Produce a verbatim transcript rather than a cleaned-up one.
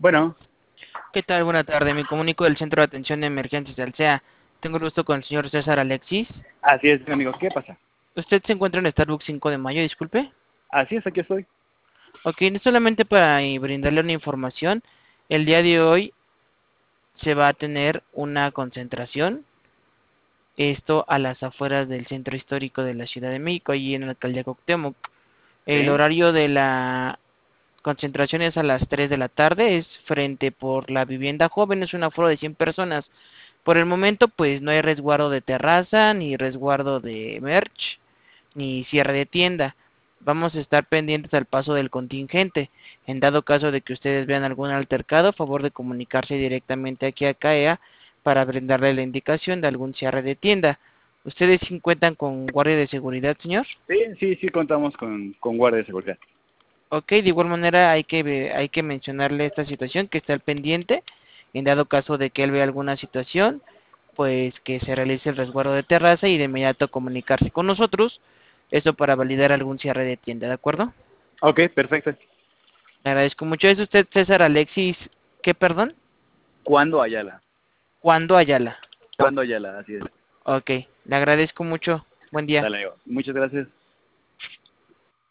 Bueno, ¿Qué tal? Buena tarde. Me comunico del Centro de Atención de Emergencias del C E A. Tengo el gusto con el señor César Alexis. así es, amigo. ¿Qué pasa? ¿Usted se encuentra en Starbucks cinco de mayo? Disculpe. Así es, aquí estoy. Ok, no solamente para eh, brindarle una información. El día de hoy se va a tener una concentración. Esto a las afueras del Centro Histórico de la Ciudad de México, allí en la alcaldía Cuauhtémoc. El ¿Sí? horario de la concentración es a las tres de la tarde. Es frente por la vivienda joven. Es un aforo de cien personas. Por el momento, pues no hay resguardo de terraza, ni resguardo de merch, ni cierre de tienda. Vamos a estar pendientes al paso del contingente. En dado caso de que ustedes vean algún altercado, a favor de comunicarse directamente aquí a C A E A para brindarle la indicación de algún cierre de tienda. ¿Ustedes sí cuentan con guardia de seguridad, señor? Sí, sí, sí, contamos con, con guardia de seguridad. Ok, de igual manera hay que, ve- hay que mencionarle esta situación, que está al pendiente. En dado caso de que él vea alguna situación, pues que se realice el resguardo de terraza y de inmediato comunicarse con nosotros. Eso para validar algún cierre de tienda, ¿de acuerdo? Ok, perfecto. Le agradezco mucho. ¿Es usted César Alexis, qué, perdón? ¿Cuándo Ayala? ¿Cuándo Ayala? ¿Cuándo Ayala? Así es. Ok, le agradezco mucho. Buen día. Dale, amigo. Muchas gracias.